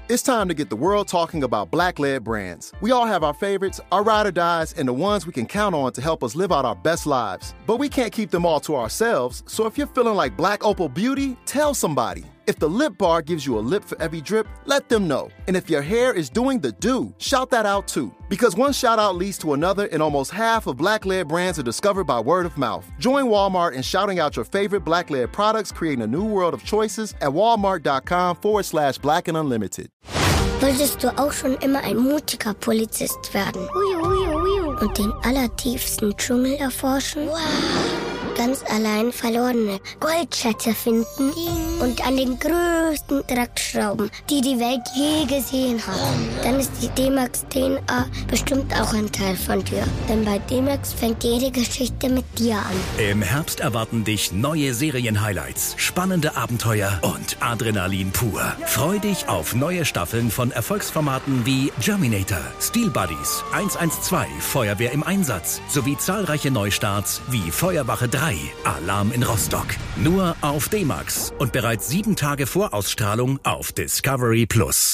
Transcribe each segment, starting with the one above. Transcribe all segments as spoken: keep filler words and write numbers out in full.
It's time to get the world talking about Black-led brands. We all have our favorites, our ride or dies, and the ones we can count on to help us live out our best lives. But we can't keep them all to ourselves, so if you're feeling like Black Opal Beauty, tell somebody. If the Lip Bar gives you a lip for every drip, let them know. And if your hair is doing the do, shout that out too. Because one shout out leads to another, and almost half of Black-led brands are discovered by word of mouth. Join Walmart in shouting out your favorite Black-led products, creating a new world of choices at walmart.com forward slash black and unlimited. Wolltest du auch schon immer ein mutiger Polizist werden? Ui, ui, ui. Und den allertiefsten Dschungel erforschen? Wow. Ganz allein verlorene Goldschätze finden und an den größten Dreck schrauben, die die Welt je gesehen hat. Dann ist die D-Max D N A bestimmt auch ein Teil von dir. Denn bei D-Max fängt jede Geschichte mit dir an. Im Herbst erwarten dich neue Serien-Highlights, spannende Abenteuer und Adrenalin pur. Freu dich auf neue Staffeln von Erfolgsformaten wie Germinator, Steel Buddies, eins eins zwei, Feuerwehr im Einsatz sowie zahlreiche Neustarts wie Feuerwache drei, Alarm in Rostock. Nur auf D-Max und bereits sieben Tage vor Ausstrahlung auf Discovery Plus.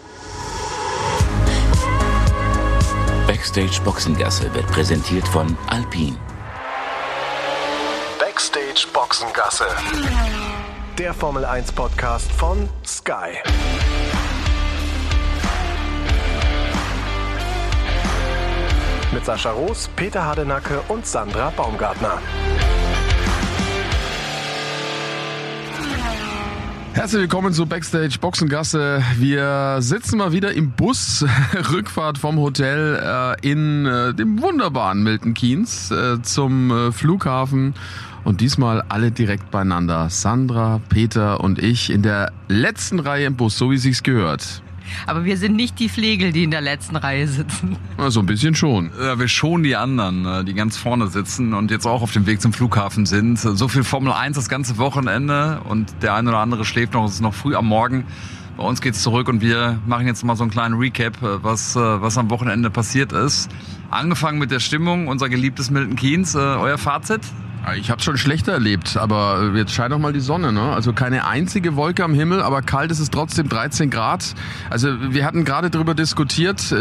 Backstage Boxengasse wird präsentiert von Alpine. Backstage Boxengasse. Der Formel eins Podcast von Sky. Mit Sascha Roos, Peter Hardenacke und Sandra Baumgartner. Herzlich willkommen zu Backstage Boxengasse. Wir sitzen mal wieder im Bus, Rückfahrt vom Hotel äh, in äh, dem wunderbaren Milton Keynes äh, zum äh, Flughafen. Und diesmal alle direkt beieinander. Sandra, Peter und ich in der letzten Reihe im Bus, so wie es sich gehört. Aber wir sind nicht die Flegel, die in der letzten Reihe sitzen. Na, so ein bisschen schon. Ja, wir schonen die anderen, die ganz vorne sitzen und jetzt auch auf dem Weg zum Flughafen sind. So viel Formel eins das ganze Wochenende und der eine oder andere schläft noch, es ist noch früh am Morgen. Bei uns geht's zurück und wir machen jetzt mal so einen kleinen Recap, was, was am Wochenende passiert ist. Angefangen mit der Stimmung, unser geliebtes Milton Keynes. Euer Fazit? Ich habe schon schlechter erlebt, aber jetzt scheint auch mal die Sonne, ne? Also keine einzige Wolke am Himmel, aber kalt ist es trotzdem, dreizehn Grad. Also wir hatten gerade darüber diskutiert.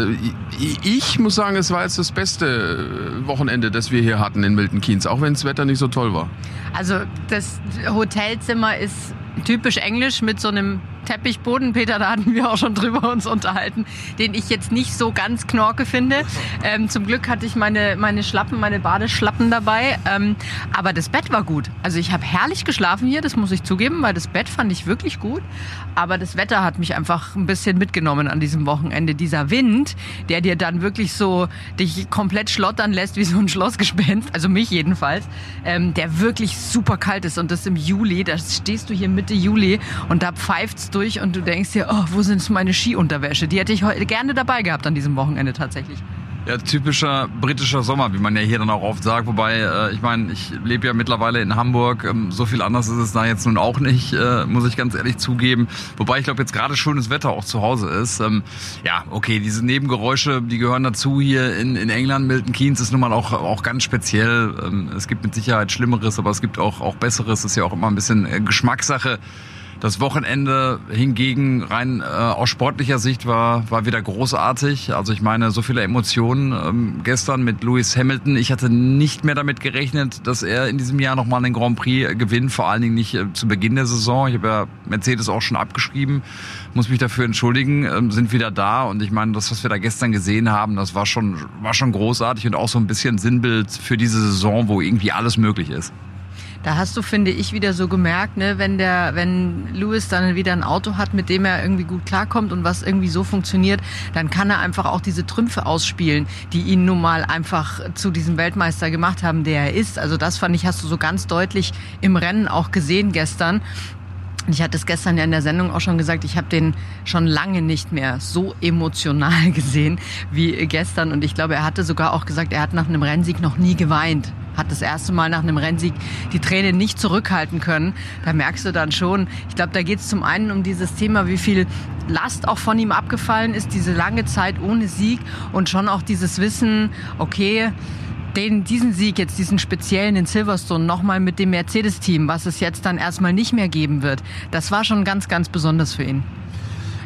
Ich muss sagen, es war jetzt das beste Wochenende, das wir hier hatten in Milton Keynes, auch wenn das Wetter nicht so toll war. Also das Hotelzimmer ist typisch englisch mit so einem Teppichboden. Peter, da hatten wir auch schon drüber uns unterhalten, den ich jetzt nicht so ganz knorke finde. Ähm, zum Glück hatte ich meine, meine Schlappen, meine Badeschlappen dabei. Ähm, aber das Bett war gut. Also ich habe herrlich geschlafen hier, das muss ich zugeben, weil das Bett fand ich wirklich gut. Aber das Wetter hat mich einfach ein bisschen mitgenommen an diesem Wochenende. Dieser Wind, der dir dann wirklich so dich komplett schlottern lässt wie so ein Schlossgespenst, also mich jedenfalls, ähm, der wirklich super kalt ist. Und das im Juli, da stehst du hier Mitte Juli und da pfeift's durch und du denkst dir, oh, wo sind meine Skiunterwäsche? Die hätte ich heute gerne dabei gehabt an diesem Wochenende tatsächlich. Ja, typischer britischer Sommer, wie man ja hier dann auch oft sagt. Wobei, äh, ich meine, ich lebe ja mittlerweile in Hamburg. Ähm, so viel anders ist es da jetzt nun auch nicht, äh, muss ich ganz ehrlich zugeben. Wobei ich glaube, jetzt gerade schönes Wetter auch zu Hause ist. Ähm, ja, okay, diese Nebengeräusche, die gehören dazu hier in, in England. Milton Keynes ist nun mal auch, auch ganz speziell. Ähm, es gibt mit Sicherheit Schlimmeres, aber es gibt auch, auch Besseres. Das ist ja auch immer ein bisschen äh, Geschmackssache. Das Wochenende hingegen rein äh, aus sportlicher Sicht war war wieder großartig. Also ich meine, so viele Emotionen ähm, gestern mit Lewis Hamilton. Ich hatte nicht mehr damit gerechnet, dass er in diesem Jahr nochmal einen Grand Prix gewinnt. Vor allen Dingen nicht äh, zu Beginn der Saison. Ich habe ja Mercedes auch schon abgeschrieben, muss mich dafür entschuldigen, ähm, sind wieder da. Und ich meine, das, was wir da gestern gesehen haben, das war schon war schon großartig und auch so ein bisschen Sinnbild für diese Saison, wo irgendwie alles möglich ist. Da hast du, finde ich, wieder so gemerkt, ne, wenn der, wenn Lewis dann wieder ein Auto hat, mit dem er irgendwie gut klarkommt und was irgendwie so funktioniert, dann kann er einfach auch diese Trümpfe ausspielen, die ihn nun mal einfach zu diesem Weltmeister gemacht haben, der er ist. Also das fand ich, hast du so ganz deutlich im Rennen auch gesehen gestern. Ich hatte es gestern ja in der Sendung auch schon gesagt, ich habe den schon lange nicht mehr so emotional gesehen wie gestern. Und ich glaube, er hatte sogar auch gesagt, er hat nach einem Rennsieg noch nie geweint. Hat das erste Mal nach einem Rennsieg die Tränen nicht zurückhalten können. Da merkst du dann schon, ich glaube, da geht es zum einen um dieses Thema, wie viel Last auch von ihm abgefallen ist, diese lange Zeit ohne Sieg und schon auch dieses Wissen, okay, den, diesen Sieg jetzt, diesen speziellen in Silverstone, nochmal mit dem Mercedes-Team, was es jetzt dann erstmal nicht mehr geben wird, das war schon ganz, ganz besonders für ihn.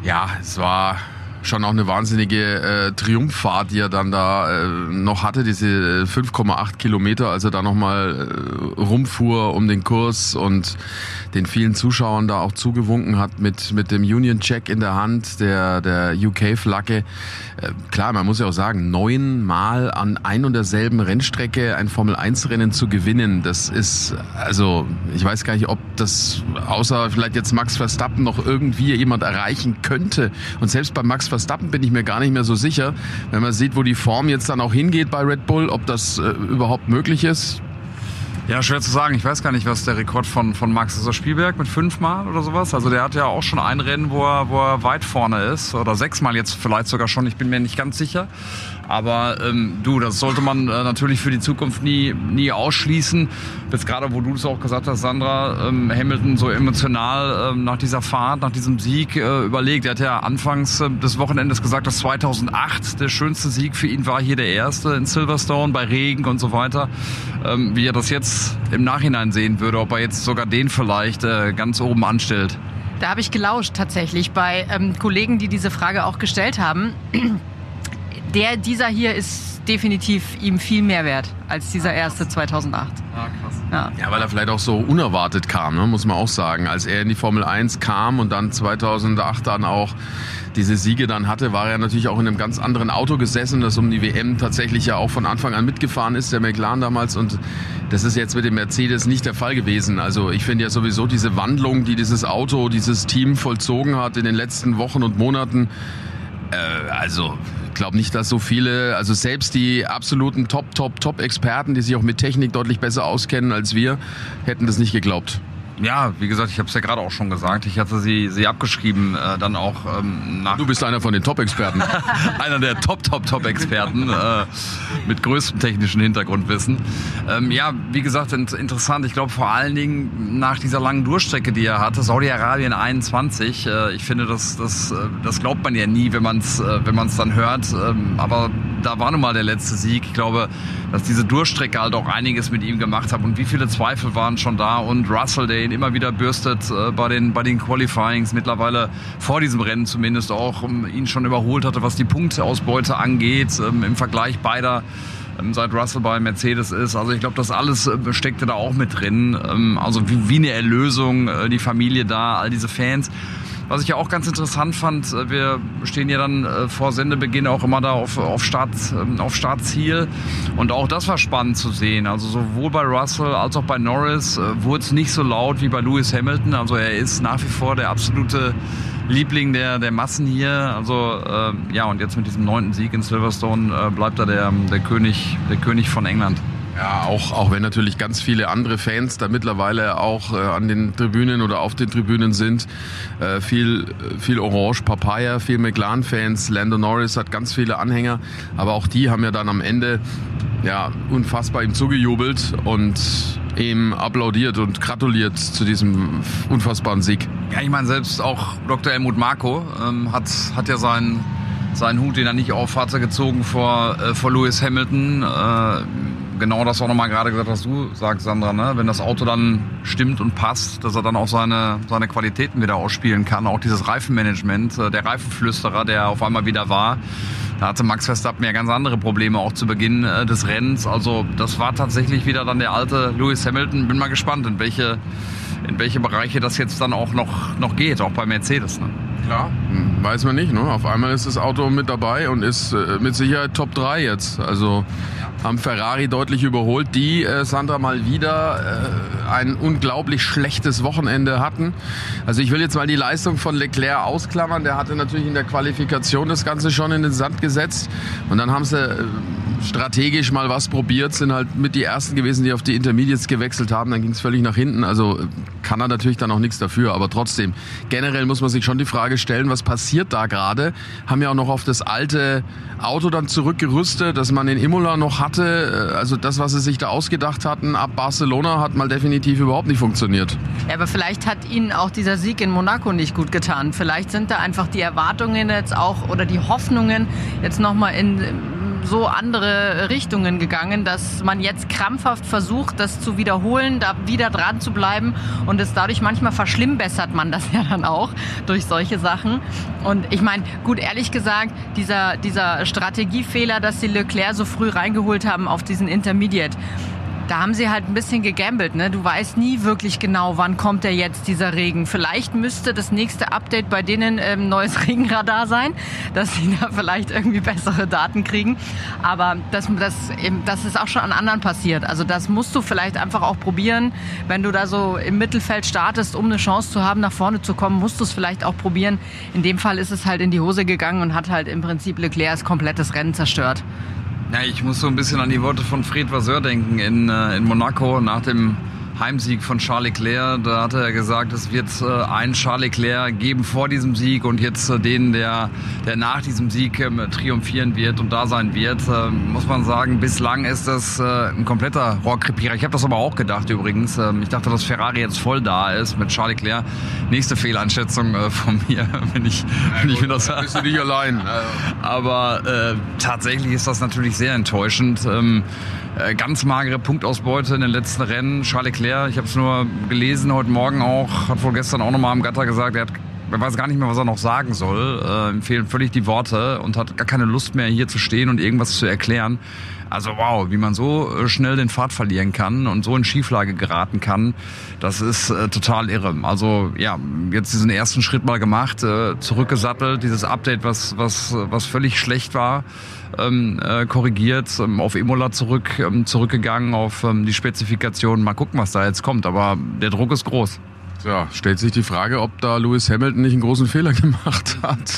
Ja, es war schon auch eine wahnsinnige äh, Triumphfahrt, die er dann da äh, noch hatte, diese fünf Komma acht Kilometer, als er da nochmal äh, rumfuhr um den Kurs und den vielen Zuschauern da auch zugewunken hat mit mit dem Union Jack in der Hand, der der U K-Flagge. Äh, klar, man muss ja auch sagen, neunmal an ein und derselben Rennstrecke ein Formel eins Rennen zu gewinnen, das ist, also ich weiß gar nicht, ob das außer vielleicht jetzt Max Verstappen noch irgendwie jemand erreichen könnte. Und selbst bei Max Verstappen bin ich mir gar nicht mehr so sicher, wenn man sieht, wo die Form jetzt dann auch hingeht bei Red Bull, ob das äh, überhaupt möglich ist. Ja, schwer zu sagen. Ich weiß gar nicht, was der Rekord von, von Max ist. Das Spielberg mit fünfmal oder sowas. Also der hat ja auch schon ein Rennen, wo er, wo er weit vorne ist. Oder sechsmal jetzt vielleicht sogar schon. Ich bin mir nicht ganz sicher. Aber ähm, du, das sollte man äh, natürlich für die Zukunft nie, nie ausschließen. Jetzt gerade, wo du es auch gesagt hast, Sandra, ähm, Hamilton so emotional ähm, nach dieser Fahrt, nach diesem Sieg äh, überlegt. Er hat ja anfangs äh, des Wochenendes gesagt, dass zweitausendacht der schönste Sieg für ihn war. Hier der erste in Silverstone bei Regen und so weiter. Ähm, wie er das jetzt im Nachhinein sehen würde, ob er jetzt sogar den vielleicht äh, ganz oben anstellt. Da habe ich gelauscht tatsächlich bei ähm, Kollegen, die diese Frage auch gestellt haben. Der, dieser hier ist definitiv ihm viel mehr wert als dieser erste zweitausendacht. Ja, krass. Ja. Ja, weil er vielleicht auch so unerwartet kam, ne, muss man auch sagen. Als er in die Formel eins kam und dann zweitausendacht dann auch diese Siege dann hatte, war er natürlich auch in einem ganz anderen Auto gesessen, das um die W M tatsächlich ja auch von Anfang an mitgefahren ist, der McLaren damals. Und das ist jetzt mit dem Mercedes nicht der Fall gewesen. Also ich finde ja sowieso diese Wandlung, die dieses Auto, dieses Team vollzogen hat in den letzten Wochen und Monaten, äh, also... Ich glaube nicht, dass so viele, also selbst die absoluten Top, Top, Top-Experten, die sich auch mit Technik deutlich besser auskennen als wir, hätten das nicht geglaubt. Ja, wie gesagt, ich habe es ja gerade auch schon gesagt. Ich hatte sie, sie abgeschrieben, äh, dann auch ähm, nach... Du bist einer von den Top-Experten. Einer der Top, Top, Top-Experten äh, mit größtem technischen Hintergrundwissen. Ähm, ja, wie gesagt, int- interessant. Ich glaube vor allen Dingen nach dieser langen Durchstrecke, die er hatte, Saudi-Arabien einundzwanzig. Äh, ich finde, das, das, äh, das glaubt man ja nie, wenn man es äh, wenn man es dann hört. Ähm, aber da war nun mal der letzte Sieg. Ich glaube, dass diese Durchstrecke halt auch einiges mit ihm gemacht hat. Und wie viele Zweifel waren schon da. Und Russell, der ihn immer wieder bürstet äh, bei den bei den Qualifyings, mittlerweile vor diesem Rennen zumindest auch um, ihn schon überholt hatte, was die Punkteausbeute angeht, ähm, im Vergleich beider, ähm, seit Russell bei Mercedes ist. Also ich glaube, das alles äh, steckte da auch mit drin. Ähm, also wie, wie eine Erlösung, äh, die Familie da, all diese Fans. Was ich ja auch ganz interessant fand, wir stehen ja dann vor Sendebeginn auch immer da auf, auf, Start, auf Startziel. Und auch das war spannend zu sehen. Also sowohl bei Russell als auch bei Norris wurde es nicht so laut wie bei Lewis Hamilton. Also er ist nach wie vor der absolute Liebling der, der Massen hier. Also äh, ja, und jetzt mit diesem neunten Sieg in Silverstone äh, bleibt er der, der, König, der König von England. Ja, auch, auch wenn natürlich ganz viele andere Fans da mittlerweile auch äh, an den Tribünen oder auf den Tribünen sind. Äh, viel, viel Orange Papaya, viel McLaren-Fans. Lando Norris hat ganz viele Anhänger. Aber auch die haben ja dann am Ende ja, unfassbar ihm zugejubelt und ihm applaudiert und gratuliert zu diesem unfassbaren Sieg. Ja, ich meine, selbst auch Doktor Helmut Marko ähm, hat, hat ja seinen, seinen Hut, den er nicht auf hatte, gezogen vor, äh, vor Lewis Hamilton. Äh, Genau das auch nochmal gerade gesagt, was du sagst, Sandra, ne? Wenn das Auto dann stimmt und passt, dass er dann auch seine, seine Qualitäten wieder ausspielen kann. Auch dieses Reifenmanagement, der Reifenflüsterer, der auf einmal wieder war. Da hatte Max Verstappen ja ganz andere Probleme auch zu Beginn äh, des Rennens. Also das war tatsächlich wieder dann der alte Lewis Hamilton. Bin mal gespannt, in welche, in welche Bereiche das jetzt dann auch noch, noch geht, auch bei Mercedes. Ne? Klar, weiß man nicht. Ne? Auf einmal ist das Auto mit dabei und ist äh, mit Sicherheit Top drei jetzt. Also haben Ferrari deutlich überholt, die, äh, Sandra, mal wieder äh, ein unglaublich schlechtes Wochenende hatten. Also ich will jetzt mal die Leistung von Leclerc ausklammern. Der hatte natürlich in der Qualifikation das Ganze schon in den Sand gesetzt. Und dann haben sie äh, strategisch mal was probiert, sind halt mit die Ersten gewesen, die auf die Intermediates gewechselt haben. Dann ging es völlig nach hinten. Also kann er natürlich dann auch nichts dafür. Aber trotzdem, generell muss man sich schon die Frage stellen, was passiert da gerade? Haben ja auch noch auf das alte Auto dann zurückgerüstet, das man in Imola noch hatte. Also das, was sie sich da ausgedacht hatten ab Barcelona, hat mal definitiv überhaupt nicht funktioniert. Ja, aber vielleicht hat ihnen auch dieser Sieg in Monaco nicht gut getan. Vielleicht sind da einfach die Erwartungen jetzt auch oder die Hoffnungen jetzt nochmal in so andere Richtungen gegangen, dass man jetzt krampfhaft versucht, das zu wiederholen, da wieder dran zu bleiben und es dadurch manchmal verschlimmbessert man das ja dann auch durch solche Sachen. Und ich meine, gut, ehrlich gesagt, dieser, dieser Strategiefehler, dass sie Leclerc so früh reingeholt haben auf diesen Intermediate, da haben sie halt ein bisschen gegambelt, ne? Du weißt nie wirklich genau, wann kommt der jetzt, dieser Regen. Vielleicht müsste das nächste Update bei denen ähm, neues Regenradar sein, dass sie da vielleicht irgendwie bessere Daten kriegen. Aber das, das, das ist auch schon an anderen passiert. Also das musst du vielleicht einfach auch probieren. Wenn du da so im Mittelfeld startest, um eine Chance zu haben, nach vorne zu kommen, musst du es vielleicht auch probieren. In dem Fall ist es halt in die Hose gegangen und hat halt im Prinzip Leclercs komplettes Rennen zerstört. Ja, ich muss so ein bisschen an die Worte von Fred Vasseur denken in, äh, in Monaco nach dem Heimsieg von Charles Leclerc. Da hat er gesagt, es wird äh, einen Charles Leclerc geben vor diesem Sieg und jetzt äh, den, der, der nach diesem Sieg ähm, triumphieren wird und da sein wird. Äh, muss man sagen, bislang ist das äh, ein kompletter Rohrkrepierer. Ich habe das aber auch gedacht übrigens. Ähm, ich dachte, dass Ferrari jetzt voll da ist mit Charles Leclerc. Nächste Fehleinschätzung äh, von mir, wenn ich, wenn ich mir das sage. Bist du nicht allein. Aber äh, tatsächlich ist das natürlich sehr enttäuschend. Ähm, äh, ganz magere Punktausbeute in den letzten Rennen. Charles Leclerc, ich habe es nur gelesen heute Morgen auch, hat wohl gestern auch nochmal am Gatter gesagt, er, hat, er weiß gar nicht mehr, was er noch sagen soll. Äh, ihm fehlen völlig die Worte und hat gar keine Lust mehr, hier zu stehen und irgendwas zu erklären. Also wow, wie man so schnell den Pfad verlieren kann und so in Schieflage geraten kann, das ist äh, total irre. Also ja, jetzt diesen ersten Schritt mal gemacht, äh, zurückgesattelt, dieses Update, was was was völlig schlecht war, ähm, äh, korrigiert, ähm, auf Imola zurück ähm, zurückgegangen, auf ähm, die Spezifikation. Mal gucken, was da jetzt kommt, aber der Druck ist groß. Ja, stellt sich die Frage, ob da Lewis Hamilton nicht einen großen Fehler gemacht hat.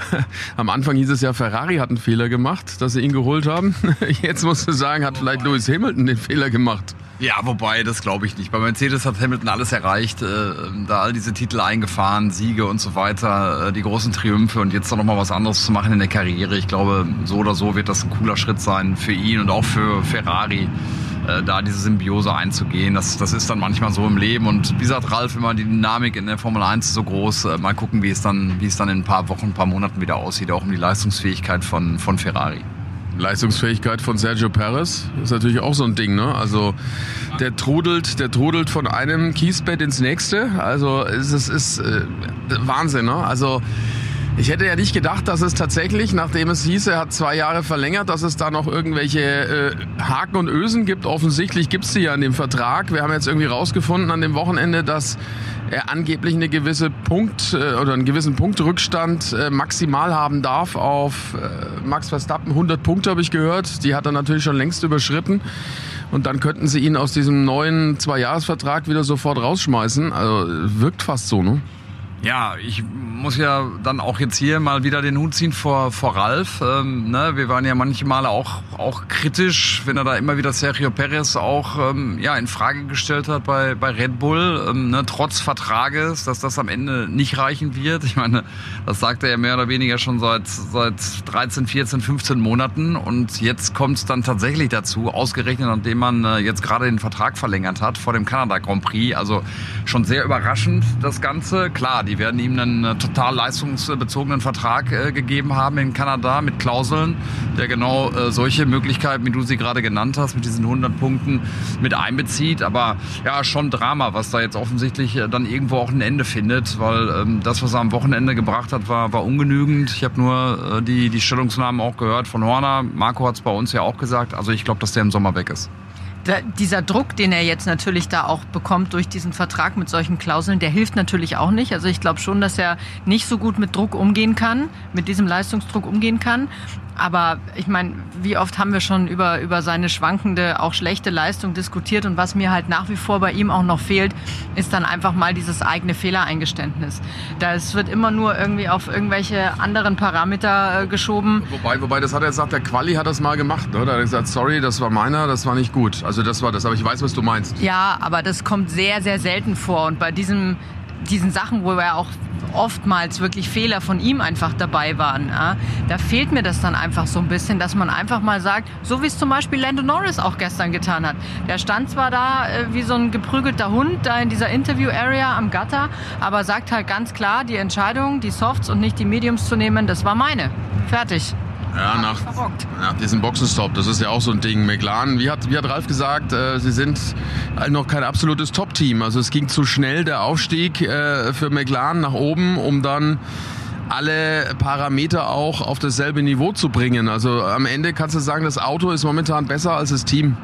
Am Anfang hieß es ja, Ferrari hat einen Fehler gemacht, dass sie ihn geholt haben. Jetzt musst du sagen, hat vielleicht Lewis Hamilton den Fehler gemacht. Ja, wobei, das glaube ich nicht. Bei Mercedes hat Hamilton alles erreicht, äh, da all diese Titel eingefahren, Siege und so weiter, äh, die großen Triumphe und jetzt dann nochmal was anderes zu machen in der Karriere. Ich glaube, so oder so wird das ein cooler Schritt sein für ihn und auch für Ferrari, äh, da diese Symbiose einzugehen. Das, das ist dann manchmal so im Leben und wie sagt Ralf immer, die Dynamik in der Formel eins ist so groß. Äh, mal gucken, wie es dann, wie es dann in ein paar Wochen, ein paar Monaten wieder aussieht, auch um die Leistungsfähigkeit von, von Ferrari. Leistungsfähigkeit von Sergio Perez ist natürlich auch so ein Ding, ne? Also der trudelt, der trudelt von einem Kiesbett ins nächste. Also es ist, ist äh, Wahnsinn, ne? Also ich hätte ja nicht gedacht, dass es tatsächlich, nachdem es hieß, er hat zwei Jahre verlängert, dass es da noch irgendwelche äh, Haken und Ösen gibt. Offensichtlich gibt es die ja in dem Vertrag. Wir haben jetzt irgendwie rausgefunden an dem Wochenende, dass er angeblich eine gewisse Punkt äh, oder einen gewissen Punktrückstand äh, maximal haben darf auf äh, Max Verstappen. hundert Punkte habe ich gehört. Die hat er natürlich schon längst überschritten. Und dann könnten sie ihn aus diesem neuen Zwei-Jahres-Vertrag wieder sofort rausschmeißen. Also wirkt fast so, ne? Ja, ich muss ja dann auch jetzt hier mal wieder den Hut ziehen vor, vor Ralf. Ähm, ne? Wir waren ja manchmal auch, auch kritisch, wenn er da immer wieder Sergio Perez auch ähm, ja, in Frage gestellt hat bei, bei Red Bull, ähm, ne? Trotz Vertrages, dass das am Ende nicht reichen wird. Ich meine, das sagt er ja mehr oder weniger schon seit, seit dreizehn, vierzehn, fünfzehn Monaten und jetzt kommt es dann tatsächlich dazu, ausgerechnet nachdem man äh, jetzt gerade den Vertrag verlängert hat vor dem Kanada Grand Prix. Also schon sehr überraschend das Ganze. Klar, die Die werden ihm einen total leistungsbezogenen Vertrag äh, gegeben haben in Kanada mit Klauseln, der genau äh, solche Möglichkeiten, wie du sie gerade genannt hast, mit diesen hundert Punkten mit einbezieht. Aber ja, schon Drama, was da jetzt offensichtlich äh, dann irgendwo auch ein Ende findet, weil ähm, das, was er am Wochenende gebracht hat, war, war ungenügend. Ich habe nur äh, die, die Stellungnahmen auch gehört von Horner. Marco hat es bei uns ja auch gesagt. Also ich glaube, dass der im Sommer weg ist. Da, dieser Druck, den er jetzt natürlich da auch bekommt durch diesen Vertrag mit solchen Klauseln, der hilft natürlich auch nicht. Also ich glaube schon, dass er nicht so gut mit Druck umgehen kann, mit diesem Leistungsdruck umgehen kann. Aber ich meine, wie oft haben wir schon über, über seine schwankende, auch schlechte Leistung diskutiert und was mir halt nach wie vor bei ihm auch noch fehlt, ist dann einfach mal dieses eigene Fehlereingeständnis. Das wird immer nur irgendwie auf irgendwelche anderen Parameter äh, geschoben. Wobei, wobei, das hat er gesagt, der Quali hat das mal gemacht, ne? Da hat er gesagt, sorry, das war meiner, das war nicht gut. Also das war das, aber ich weiß, was du meinst. Ja, aber das kommt sehr, sehr selten vor und bei diesem, diesen Sachen, wo er auch oftmals wirklich Fehler von ihm einfach dabei waren. Ja? Da fehlt mir das dann einfach so ein bisschen, dass man einfach mal sagt, so wie es zum Beispiel Lando Norris auch gestern getan hat. Der stand zwar da äh, wie so ein geprügelter Hund da in dieser Interview-Area am Gatter, aber sagt halt ganz klar, die Entscheidung, die Softs und nicht die Mediums zu nehmen, das war meine. Fertig. Ja, nach, nach diesem Boxenstopp, das ist ja auch so ein Ding. McLaren, wie hat, wie hat Ralf gesagt, äh, sie sind noch kein absolutes Top-Team. Also es ging zu schnell, der Aufstieg äh, für McLaren nach oben, um dann alle Parameter auch auf dasselbe Niveau zu bringen. Also am Ende kannst du sagen, das Auto ist momentan besser als das Team.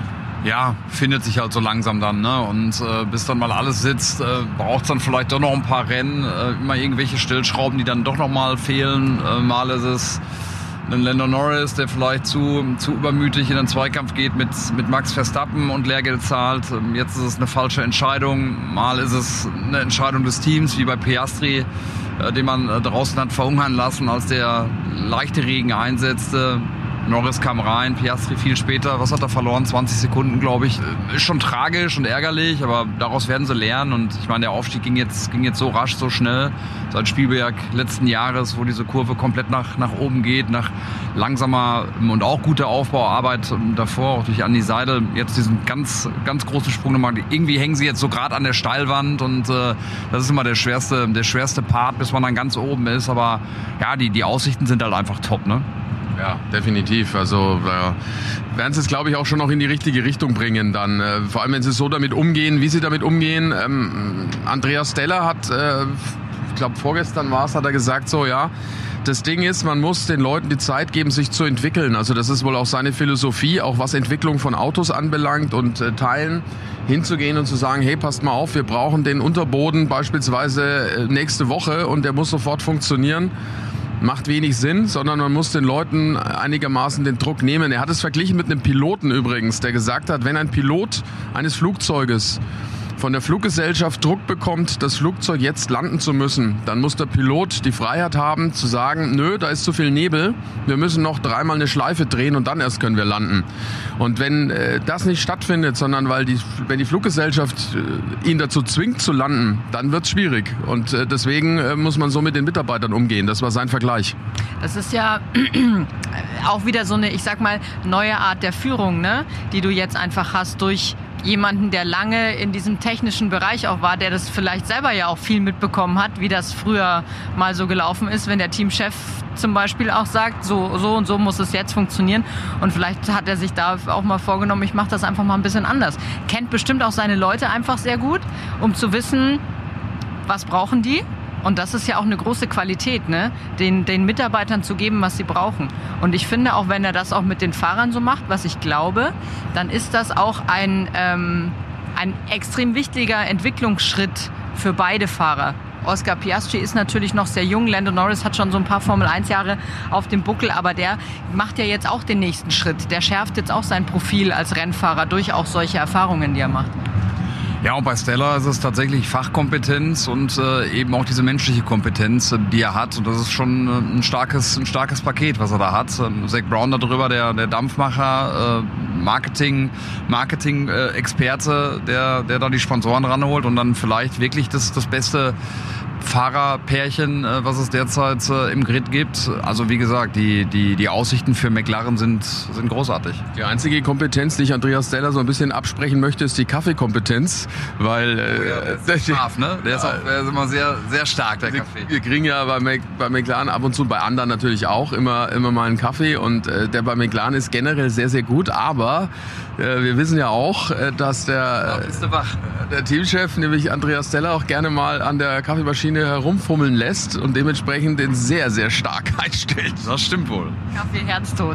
Ja, findet sich halt so langsam dann, ne? Und äh, bis dann mal alles sitzt, äh, braucht es dann vielleicht doch noch ein paar Rennen, äh, immer irgendwelche Stellschrauben, die dann doch noch mal fehlen. Äh, mal ist es ein Lando Norris, der vielleicht zu, zu übermütig in den Zweikampf geht mit, mit Max Verstappen und Lehrgeld zahlt. Ähm, jetzt ist es eine falsche Entscheidung. Mal ist es eine Entscheidung des Teams, wie bei Piastri, äh, den man äh, draußen hat verhungern lassen, als der leichte Regen einsetzte. Norris kam rein, Piastri viel später. Was hat er verloren? zwanzig Sekunden, glaube ich. Ist schon tragisch und ärgerlich, aber daraus werden sie lernen. Und ich meine, der Aufstieg ging jetzt, ging jetzt so rasch, so schnell. Seit Spielberg letzten Jahres, wo diese Kurve komplett nach, nach oben geht, nach langsamer und auch guter Aufbauarbeit davor, auch durch Andi Seidel. Jetzt diesen ganz, ganz großen Sprung gemacht. Irgendwie hängen sie jetzt so gerade an der Steilwand und äh, das ist immer der schwerste, der schwerste Part, bis man dann ganz oben ist. Aber ja, die, die Aussichten sind halt einfach top, ne? Ja, definitiv. Also äh, werden sie es, glaube ich, auch schon noch in die richtige Richtung bringen dann. Äh, vor allem, wenn sie so damit umgehen, wie sie damit umgehen. Ähm, Andreas Steller hat, äh, ich glaube vorgestern war es, hat er gesagt so, ja, das Ding ist, man muss den Leuten die Zeit geben, sich zu entwickeln. Also das ist wohl auch seine Philosophie, auch was Entwicklung von Autos anbelangt und äh, Teilen, hinzugehen und zu sagen, hey, passt mal auf, wir brauchen den Unterboden beispielsweise äh, nächste Woche und der muss sofort funktionieren. Macht wenig Sinn, sondern man muss den Leuten einigermaßen den Druck nehmen. Er hat es verglichen mit einem Piloten übrigens, der gesagt hat, wenn ein Pilot eines Flugzeuges von der Fluggesellschaft Druck bekommt, das Flugzeug jetzt landen zu müssen, dann muss der Pilot die Freiheit haben zu sagen, nö, da ist zu viel Nebel, wir müssen noch dreimal eine Schleife drehen und dann erst können wir landen. Und wenn äh, das nicht stattfindet, sondern weil die, wenn die Fluggesellschaft äh, ihn dazu zwingt zu landen, dann wird es schwierig. Und äh, deswegen äh, muss man so mit den Mitarbeitern umgehen. Das war sein Vergleich. Das ist ja auch wieder so eine, ich sag mal, neue Art der Führung, ne? Die du jetzt einfach hast durch jemanden, der lange in diesem technischen Bereich auch war, der das vielleicht selber ja auch viel mitbekommen hat, wie das früher mal so gelaufen ist, wenn der Teamchef zum Beispiel auch sagt, so, so und so muss es jetzt funktionieren. Und vielleicht hat er sich da auch mal vorgenommen, ich mache das einfach mal ein bisschen anders. Kennt bestimmt auch seine Leute einfach sehr gut, um zu wissen, was brauchen die. Und das ist ja auch eine große Qualität, ne? Den, den Mitarbeitern zu geben, was sie brauchen. Und ich finde, auch wenn er das auch mit den Fahrern so macht, was ich glaube, dann ist das auch ein, ähm, ein extrem wichtiger Entwicklungsschritt für beide Fahrer. Oscar Piastri ist natürlich noch sehr jung, Lando Norris hat schon so ein paar Formel eins Jahre auf dem Buckel, aber der macht ja jetzt auch den nächsten Schritt. Der schärft jetzt auch sein Profil als Rennfahrer durch auch solche Erfahrungen, die er macht. Ja, und bei Stella ist es tatsächlich Fachkompetenz und äh, eben auch diese menschliche Kompetenz, äh, die er hat. Und das ist schon äh, ein starkes, ein starkes Paket, was er da hat. Ähm, Zach Brown darüber, der, der Dampfmacher, äh, Marketing, Marketing-Experte, äh, der, der da die Sponsoren ranholt und dann vielleicht wirklich das, das beste Fahrerpärchen, äh, was es derzeit äh, im Grid gibt. Also wie gesagt, die, die, die Aussichten für McLaren sind, sind großartig. Die einzige Kompetenz, die ich Andreas Steller so ein bisschen absprechen möchte, ist die Kaffeekompetenz, weil äh, oh ja, der ist scharf, ne? Der ist, auch, der ist immer sehr, sehr stark, der wir, Kaffee. Wir kriegen ja bei, Mac, bei McLaren ab und zu, bei anderen natürlich auch, immer, immer mal einen Kaffee und äh, der bei McLaren ist generell sehr, sehr gut, aber äh, wir wissen ja auch, äh, dass der, äh, der Teamchef, nämlich Andreas Steller, auch gerne mal an der Kaffeemaschine herumfummeln lässt und dementsprechend den sehr, sehr stark einstellt. Das stimmt wohl. Kaffee Herztod.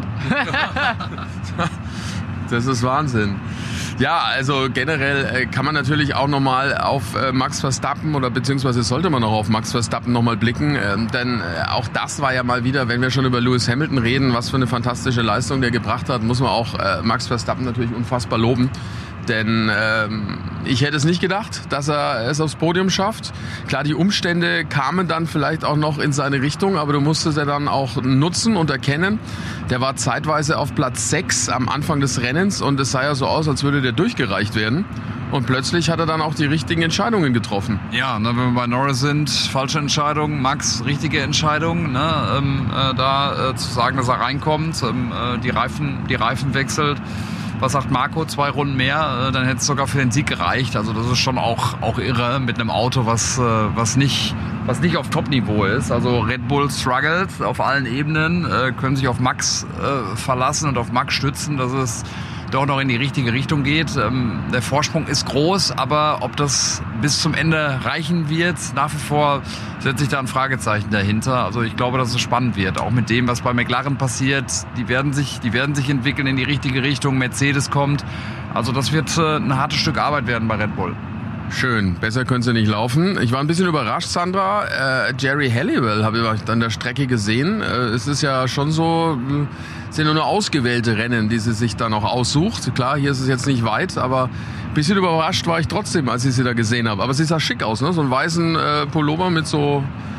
Das ist Wahnsinn. Ja, also generell kann man natürlich auch nochmal auf Max Verstappen oder beziehungsweise sollte man auch auf Max Verstappen nochmal blicken, denn auch das war ja mal wieder, wenn wir schon über Lewis Hamilton reden, was für eine fantastische Leistung der gebracht hat, muss man auch Max Verstappen natürlich unfassbar loben. Denn ähm, ich hätte es nicht gedacht, dass er es aufs Podium schafft. Klar, die Umstände kamen dann vielleicht auch noch in seine Richtung, aber du musstest er dann auch nutzen und erkennen. Der war zeitweise auf Platz sechs am Anfang des Rennens und es sah ja so aus, als würde der durchgereicht werden. Und plötzlich hat er dann auch die richtigen Entscheidungen getroffen. Ja, ne, wenn wir bei Norris sind, falsche Entscheidung, Max, richtige Entscheidung, ne, ähm, äh, da äh, zu sagen, dass er reinkommt, ähm, äh, die Reifen, die Reifen wechselt. was sagt Marco, zwei Runden mehr, äh, dann hätte es sogar für den Sieg gereicht. Also das ist schon auch, auch irre mit einem Auto, was, äh, was, nicht, was nicht auf Top-Niveau ist. Also Red Bull struggelt auf allen Ebenen, äh, können sich auf Max äh, verlassen und auf Max stützen, dass es doch noch in die richtige Richtung geht. Ähm, der Vorsprung ist groß, aber ob das bis zum Ende reichen wird, nach wie vor setze ich da ein Fragezeichen dahinter. Also ich glaube, dass es spannend wird, auch mit dem, was bei McLaren passiert. Die werden sich, die werden sich entwickeln in die richtige Richtung. Mercedes kommt. Also das wird äh, ein hartes Stück Arbeit werden bei Red Bull. Schön, besser könnte es nicht laufen. Ich war ein bisschen überrascht, Sandra. Äh, Jerry Halliwell habe ich an der Strecke gesehen. Äh, es ist ja schon so, es sind nur ausgewählte Rennen, die sie sich dann auch aussucht. Klar, hier ist es jetzt nicht weit, aber ein bisschen überrascht war ich trotzdem, als ich sie da gesehen habe. Aber sie sah schick aus, ne? So einen weißen äh, Pullover mit so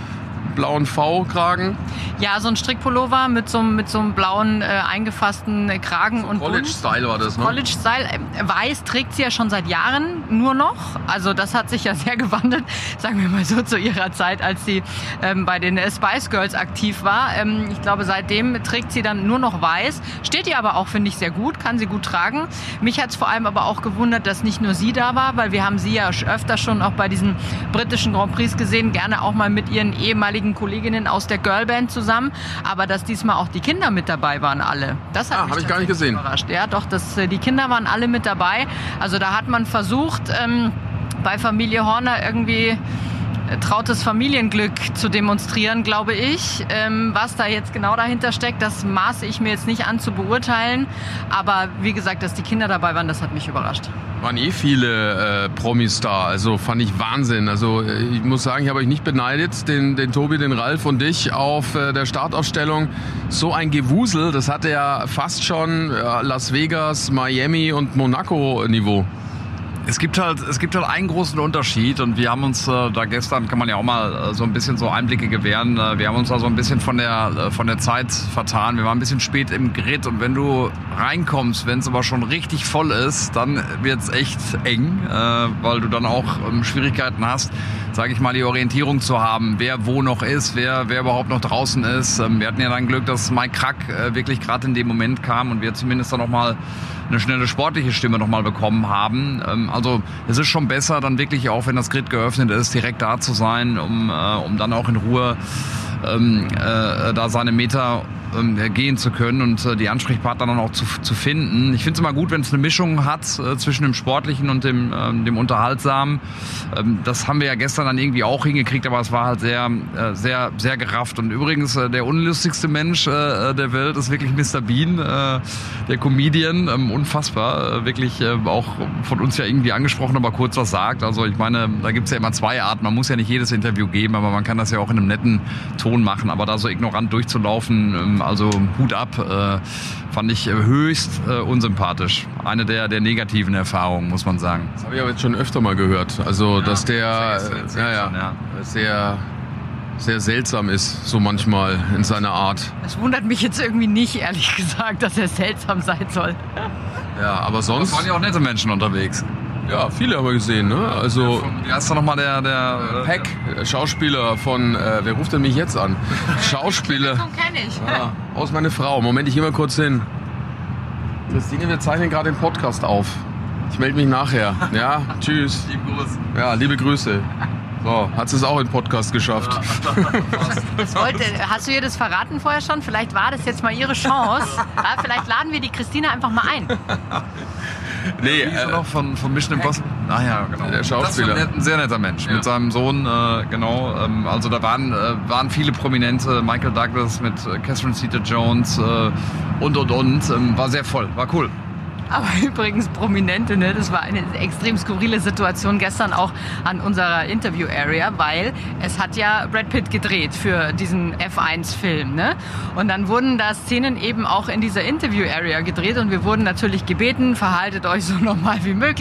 blauen V-Kragen. Ja, so ein Strickpullover mit so, mit so einem blauen äh, eingefassten äh, Kragen. So und College-Style war das, ne? College-Style. Äh, weiß trägt sie ja schon seit Jahren nur noch. Also das hat sich ja sehr gewandelt, sagen wir mal so, zu ihrer Zeit, als sie ähm, bei den äh, Spice Girls aktiv war. Ähm, ich glaube, seitdem trägt sie dann nur noch weiß. Steht ihr aber auch, finde ich, sehr gut, kann sie gut tragen. Mich hat es vor allem aber auch gewundert, dass nicht nur sie da war, weil wir haben sie ja öfter schon auch bei diesen britischen Grand Prix gesehen, gerne auch mal mit ihren ehemaligen Kolleginnen aus der Girlband zusammen, aber dass diesmal auch die Kinder mit dabei waren, alle. Das hat ah, mich habe ich gar nicht gesehen. Überrascht. Ja, doch, das, die Kinder waren alle mit dabei. Also da hat man versucht, ähm, bei Familie Horner irgendwie trautes Familienglück zu demonstrieren, glaube ich. Ähm, was da jetzt genau dahinter steckt, das maße ich mir jetzt nicht an zu beurteilen. Aber wie gesagt, dass die Kinder dabei waren, das hat mich überrascht. Waren eh viele äh, Promis da, also fand ich Wahnsinn. Also ich muss sagen, ich habe euch nicht beneidet, den, den Tobi, den Ralf und dich auf äh, der Startaufstellung. So ein Gewusel, das hatte ja fast schon äh, Las Vegas, Miami und Monaco-Niveau. Es gibt halt, es gibt halt einen großen Unterschied und wir haben uns äh, da gestern, kann man ja auch mal äh, so ein bisschen so Einblicke gewähren, äh, wir haben uns da so ein bisschen von der, äh, von der Zeit vertan. Wir waren ein bisschen spät im Grid und wenn du reinkommst, wenn es aber schon richtig voll ist, dann wird's echt eng, äh, weil du dann auch ähm, Schwierigkeiten hast, sage ich mal, die Orientierung zu haben, wer wo noch ist, wer, wer überhaupt noch draußen ist. Ähm, wir hatten ja dann Glück, dass Mike Krack äh, wirklich gerade in dem Moment kam und wir zumindest dann noch mal eine schnelle sportliche Stimme noch mal bekommen haben. Ähm, also es ist schon besser, dann wirklich auch, wenn das Grid geöffnet ist, direkt da zu sein, um, äh, um dann auch in Ruhe ähm, äh, da seine Meter ähm, gehen zu können und äh, die Ansprechpartner dann auch zu, zu finden. Ich finde es immer gut, wenn es eine Mischung hat äh, zwischen dem Sportlichen und dem, äh, dem Unterhaltsamen. Ähm, das haben wir ja gestern dann irgendwie auch hingekriegt, aber es war halt sehr, äh, sehr, sehr gerafft. Und übrigens, äh, der unlustigste Mensch äh, der Welt ist wirklich Mister Bean, äh, der Comedian. Ähm, unfassbar, äh, wirklich äh, auch von uns ja irgendwie angesprochen, aber kurz was sagt. Also ich meine, da gibt's ja immer zwei Arten. Man muss ja nicht jedes Interview geben, aber man kann das ja auch in einem netten Ton machen. Aber da so ignorant durchzulaufen, ähm, also Hut ab, äh, fand ich höchst äh, unsympathisch. Eine der, der negativen Erfahrungen, muss man sagen. Das habe ich aber jetzt schon öfter mal gehört. Also, ja, dass der sehr, sehr, äh, ja, schon, ja. sehr, sehr seltsam ist, so manchmal in seiner Art. Es wundert mich jetzt irgendwie nicht, ehrlich gesagt, dass er seltsam sein soll. Ja, aber sonst... Da waren ja auch nette Menschen unterwegs. Ja, viele haben wir gesehen, ne? Also, wie heißt da nochmal der, der Peck, Schauspieler von, äh, wer ruft denn mich jetzt an? Schauspieler. Den kenne ich. Ja, aus meine Frau. Moment, ich gehe mal kurz hin. Christine, wir zeichnen gerade den Podcast auf. Ich melde mich nachher. Ja, tschüss. Liebe Grüße. Ja, liebe Grüße. So, hat es auch in den Podcast geschafft. Das wollte, hast du ihr das verraten vorher schon? Vielleicht war das jetzt mal ihre Chance. Ja, vielleicht laden wir die Christine einfach mal ein. Nee, äh, noch von, von Mission Impossible. Ah ja, genau. Der Schauspieler. Das ist ein sehr netter Mensch. Ja. Mit seinem Sohn, äh, genau. Ähm, also da waren, äh, waren viele Prominente. Michael Douglas mit äh, Catherine Zeta-Jones äh, und, und, und. Ähm, war sehr voll. War cool. Aber übrigens Prominente, ne? Das war eine extrem skurrile Situation gestern auch an unserer Interview-Area, weil es hat ja Brad Pitt gedreht für diesen F eins Film, ne? Und dann wurden da Szenen eben auch in dieser Interview-Area gedreht und wir wurden natürlich gebeten, verhaltet euch so normal wie möglich,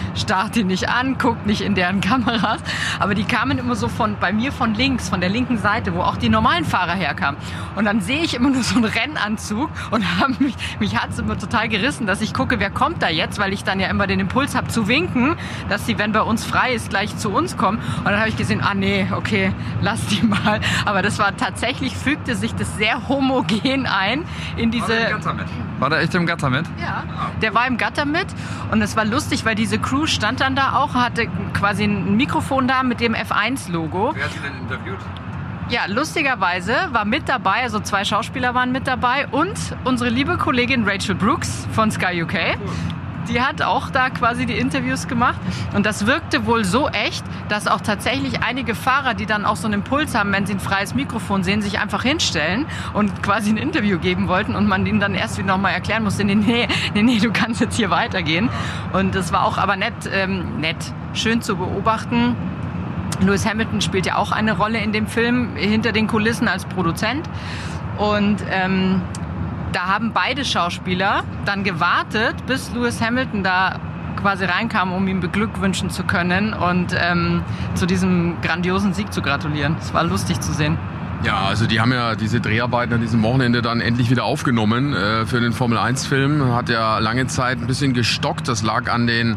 starrt die nicht an, guckt nicht in deren Kameras. Aber die kamen immer so von bei mir von links, von der linken Seite, wo auch die normalen Fahrer herkamen. Und dann sehe ich immer nur so einen Rennanzug und haben mich, mich hat es immer total gerissen, dass ich gucke, wer kommt da jetzt, weil ich dann ja immer den Impuls habe zu winken, dass sie, wenn bei uns frei ist, gleich zu uns kommen. Und dann habe ich gesehen, ah nee, okay, lass die mal. Aber das war tatsächlich, fügte sich das sehr homogen ein in diese... War der im Gatter mit? War der echt im Gatter mit? Ja, der war im Gatter mit und es war lustig, weil diese Crew stand dann da auch, hatte quasi ein Mikrofon da mit dem F eins Logo. Wer hat sie denn interviewt? Ja, lustigerweise war mit dabei, also zwei Schauspieler waren mit dabei und unsere liebe Kollegin Rachel Brooks von Sky U K. Die hat auch da quasi die Interviews gemacht und das wirkte wohl so echt, dass auch tatsächlich einige Fahrer, die dann auch so einen Impuls haben, wenn sie ein freies Mikrofon sehen, sich einfach hinstellen und quasi ein Interview geben wollten und man ihnen dann erst wieder nochmal erklären musste, nee, nee, nee, nee, du kannst jetzt hier weitergehen. Und das war auch aber nett, ähm, nett, schön zu beobachten. Lewis Hamilton spielt ja auch eine Rolle in dem Film, hinter den Kulissen als Produzent. Und ähm, da haben beide Schauspieler dann gewartet, bis Lewis Hamilton da quasi reinkam, um ihm beglückwünschen zu können und ähm, zu diesem grandiosen Sieg zu gratulieren. Es war lustig zu sehen. Ja, also die haben ja diese Dreharbeiten an diesem Wochenende dann endlich wieder aufgenommen äh, für den Formel eins Film. Hat ja lange Zeit ein bisschen gestockt. Das lag an den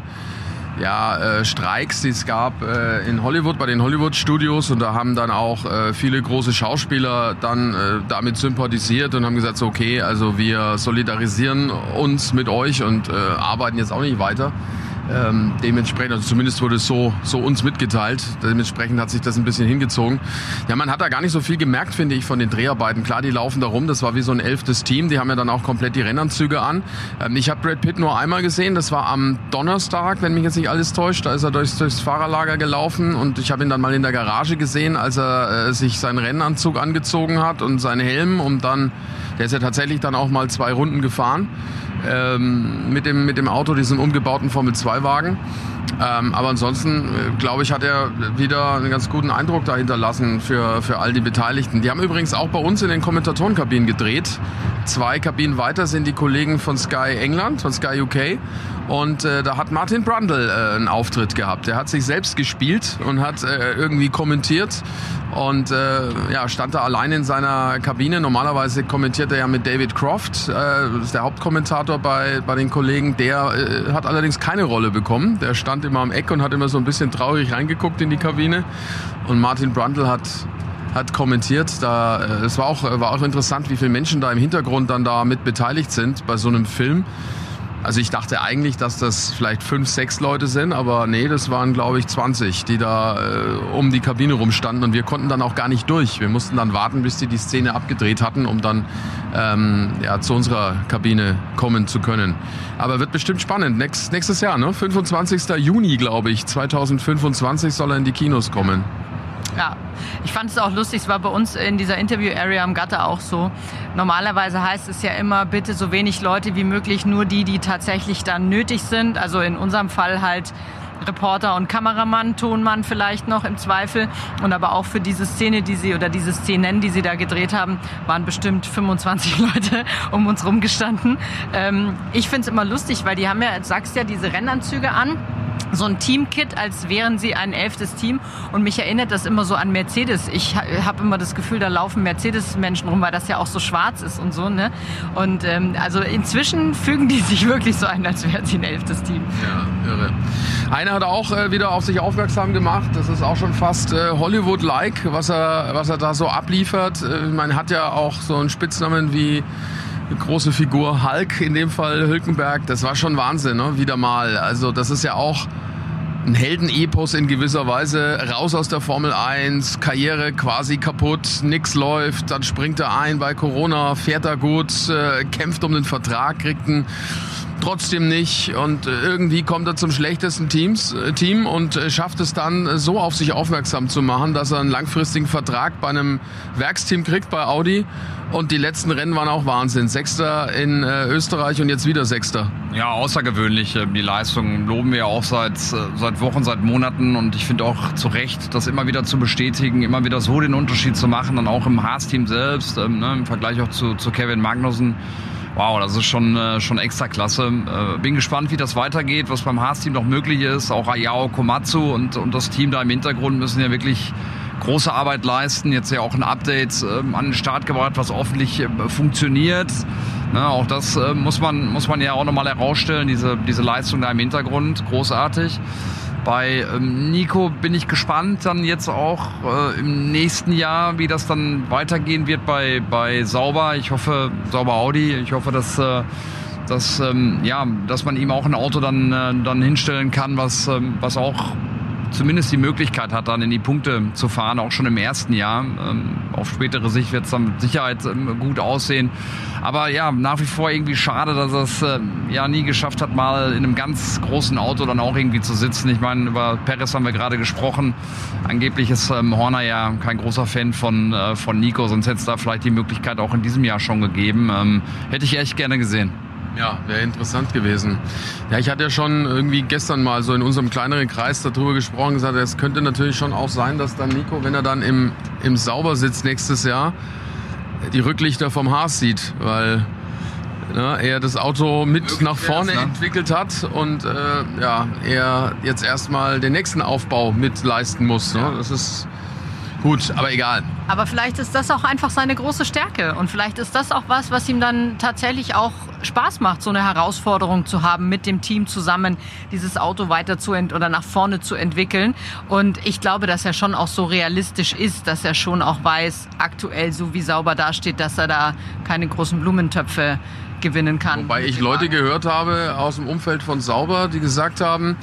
ja, äh, Streiks, die es gab äh, in Hollywood, bei den Hollywood-Studios, und da haben dann auch äh, viele große Schauspieler dann äh, damit sympathisiert und haben gesagt, so, okay, also wir solidarisieren uns mit euch und äh, arbeiten jetzt auch nicht weiter. Ähm, dementsprechend, also zumindest wurde es so, so uns mitgeteilt, dementsprechend hat sich das ein bisschen hingezogen. Ja, man hat da gar nicht so viel gemerkt, finde ich, von den Dreharbeiten. Klar, die laufen da rum, das war wie so ein elftes Team, die haben ja dann auch komplett die Rennanzüge an. Ähm, ich habe Brad Pitt nur einmal gesehen, das war am Donnerstag, wenn mich jetzt nicht alles täuscht, da ist er durchs, durchs Fahrerlager gelaufen und ich habe ihn dann mal in der Garage gesehen, als er äh, sich seinen Rennanzug angezogen hat und seinen Helm, und dann, der ist ja tatsächlich dann auch mal zwei Runden gefahren. Ähm, mit dem mit dem Auto, diesem umgebauten Formel zwei Wagen. Ähm, aber ansonsten, äh, glaube ich, hat er wieder einen ganz guten Eindruck da hinterlassen für, für all die Beteiligten. Die haben übrigens auch bei uns in den Kommentatorenkabinen gedreht. Zwei Kabinen weiter sind die Kollegen von Sky England, von Sky U K. Und äh, da hat Martin Brundle äh, einen Auftritt gehabt. Der hat sich selbst gespielt und hat äh, irgendwie kommentiert. Und äh, ja, stand da allein in seiner Kabine. Normalerweise kommentiert er ja mit David Croft, äh, das ist der Hauptkommentator bei, bei den Kollegen. Der äh, hat allerdings keine Rolle bekommen. Der stand immer am Eck und hat immer so ein bisschen traurig reingeguckt in die Kabine. Und Martin Brundle hat hat kommentiert. Da, äh, es war auch, war auch interessant, wie viele Menschen da im Hintergrund dann da mit beteiligt sind bei so einem Film. Also ich dachte eigentlich, dass das vielleicht fünf, sechs Leute sind, aber nee, das waren, glaube ich, zwanzig, die da äh, um die Kabine rumstanden, und wir konnten dann auch gar nicht durch. Wir mussten dann warten, bis die die Szene abgedreht hatten, um dann ähm, ja, zu unserer Kabine kommen zu können. Aber wird bestimmt spannend. Nächst, nächstes Jahr, ne? fünfundzwanzigsten Juni, glaube ich, zweitausendfünfundzwanzig soll er in die Kinos kommen. Ja, ich fand es auch lustig, es war bei uns in dieser Interview-Area am Gatter auch so. Normalerweise heißt es ja immer, bitte so wenig Leute wie möglich, nur die, die tatsächlich dann nötig sind. Also in unserem Fall halt Reporter und Kameramann, Tonmann vielleicht noch im Zweifel. Und aber auch für diese Szene, die sie, oder diese Szenen, die sie da gedreht haben, waren bestimmt fünfundzwanzig Leute um uns rumgestanden. Ähm, ich finde es immer lustig, weil die haben ja, sagst ja, diese Rennanzüge an. So ein Teamkit, als wären sie ein elftes Team. Und mich erinnert das immer so an Mercedes. Ich habe immer das Gefühl, da laufen Mercedes-Menschen rum, weil das ja auch so schwarz ist und so, ne? Und ähm, also inzwischen fügen die sich wirklich so ein, als wären sie ein elftes Team. Ja, irre. Einer hat auch äh, wieder auf sich aufmerksam gemacht. Das ist auch schon fast äh, Hollywood-like, was er, was er da so abliefert. Äh, man hat ja auch so einen Spitznamen wie große Figur Hulk, in dem Fall Hülkenberg. Das war schon Wahnsinn, ne? Wieder mal. Also das ist ja auch ein Heldenepos in gewisser Weise. Raus aus der Formel eins, Karriere quasi kaputt, nix läuft, dann springt er ein bei Corona, fährt er gut, äh, kämpft um den Vertrag, kriegt ihn trotzdem nicht, und irgendwie kommt er zum schlechtesten Teams, äh, Team und äh, schafft es dann so auf sich aufmerksam zu machen, dass er einen langfristigen Vertrag bei einem Werksteam kriegt, bei Audi, Und die letzten Rennen waren auch Wahnsinn. Sechster in äh, Österreich und jetzt wieder Sechster. Ja, außergewöhnlich. Die Leistung loben wir auch seit, seit Wochen, seit Monaten. Und ich finde auch zu Recht, das immer wieder zu bestätigen, immer wieder so den Unterschied zu machen, dann auch im Haas-Team selbst, ähm, ne, im Vergleich auch zu, zu Kevin Magnussen. Wow, das ist schon, äh, schon extra klasse. Äh, bin gespannt, wie das weitergeht, was beim Haas-Team noch möglich ist. Auch Ayao Komatsu und, und das Team da im Hintergrund müssen ja wirklich große Arbeit leisten. Jetzt ja auch ein Update ähm, an den Start gebracht, was hoffentlich äh, funktioniert. Ne, auch das äh, muss man, muss man ja auch nochmal herausstellen, diese, diese Leistung da im Hintergrund. Großartig. Bei ähm, Nico bin ich gespannt dann jetzt auch äh, im nächsten Jahr, wie das dann weitergehen wird bei, bei Sauber. Ich hoffe, Sauber Audi, ich hoffe, dass, äh, dass, ähm, ja, dass man ihm auch ein Auto dann, äh, dann hinstellen kann, was, ähm, was auch zumindest die Möglichkeit hat, dann in die Punkte zu fahren, auch schon im ersten Jahr. Ähm, auf spätere Sicht wird es dann mit Sicherheit ähm, gut aussehen. Aber ja, nach wie vor irgendwie schade, dass er es äh, ja nie geschafft hat, mal in einem ganz großen Auto dann auch irgendwie zu sitzen. Ich meine, über Perez haben wir gerade gesprochen. Angeblich ist ähm, Horner ja kein großer Fan von, äh, von Nico, sonst hätte es da vielleicht die Möglichkeit auch in diesem Jahr schon gegeben. Ähm, hätte ich echt gerne gesehen. Ja, wäre interessant gewesen. Ja, ich hatte ja schon irgendwie gestern mal so in unserem kleineren Kreis darüber gesprochen, gesagt, es könnte natürlich schon auch sein, dass dann Nico, wenn er dann im, im Sauber sitzt nächstes Jahr, die Rücklichter vom Haas sieht, weil ne, er das Auto mit Möglich nach vorne ist, ne? entwickelt hat und äh, ja, er jetzt erstmal den nächsten Aufbau mit leisten muss. Ne? Ja. Das ist gut, aber egal. Aber vielleicht ist das auch einfach seine große Stärke und vielleicht ist das auch was, was ihm dann tatsächlich auch Spaß macht, so eine Herausforderung zu haben, mit dem Team zusammen dieses Auto weiter zu ent- oder nach vorne zu entwickeln. Und ich glaube, dass er schon auch so realistisch ist, dass er schon auch weiß, aktuell so wie Sauber dasteht, dass er da keine großen Blumentöpfe gewinnen kann. Wobei ich Leute gehört habe aus dem Umfeld von Sauber, die gesagt haben,